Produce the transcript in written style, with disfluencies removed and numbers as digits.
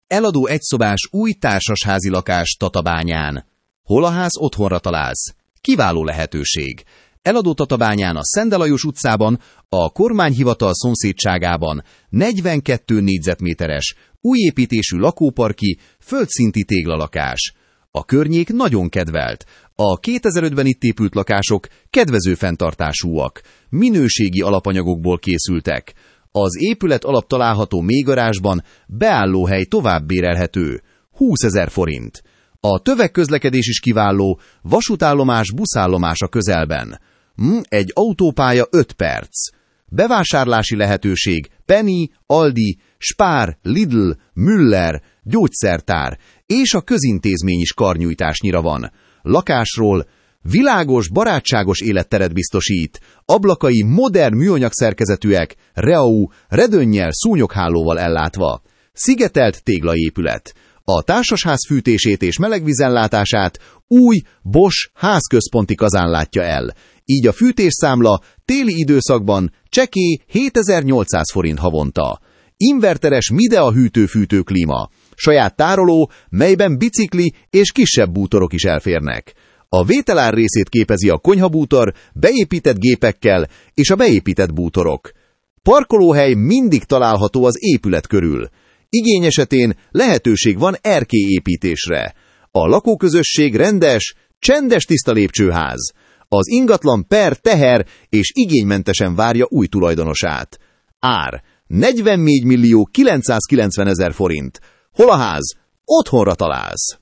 Eladó egyszobás új társasházi lakás Tatabányán. Hol a ház otthonra találsz? Kiváló lehetőség. Eladó Tatabányán a Szende Lajos utcában, a kormányhivatal szomszédságában 42 négyzetméteres, újépítésű lakóparki, földszinti téglalakás. A környék nagyon kedvelt. A 2005-ben itt épült lakások kedvező fenntartásúak, minőségi alapanyagokból készültek. Az épület alap található mélygarázsban, beállóhely tovább bérelhető, 20 000 forint. A tömegközlekedés is kiváló, vasútállomás, buszállomás a közelben. Egy autópálya 5 perc. Bevásárlási lehetőség Penny, Aldi, Spar, Lidl, Müller, gyógyszertár, és a közintézmény is karnyújtásnyira van. Lakásról: világos, barátságos életteret biztosít, ablakai modern műanyag szerkezetűek, reau, redőnnyel, szúnyoghálóval ellátva. Szigetelt téglaépület. A társasház fűtését és melegvízellátását új Bosch házközponti kazán látja el. Így a fűtésszámla téli időszakban csekély 7800 forint havonta. Inverteres Midea hűtő-fűtő klíma. Saját tároló, melyben bicikli és kisebb bútorok is elférnek. A vételár részét képezi a konyhabútor, beépített gépekkel és a beépített bútorok. Parkolóhely mindig található az épület körül. Igény esetén lehetőség van erkélyépítésre. A lakóközösség rendes, csendes tiszta lépcsőház. Az ingatlan per, teher és igénymentesen várja új tulajdonosát. Ár: 44 990 000 forint. Hol a ház? Otthonra találsz.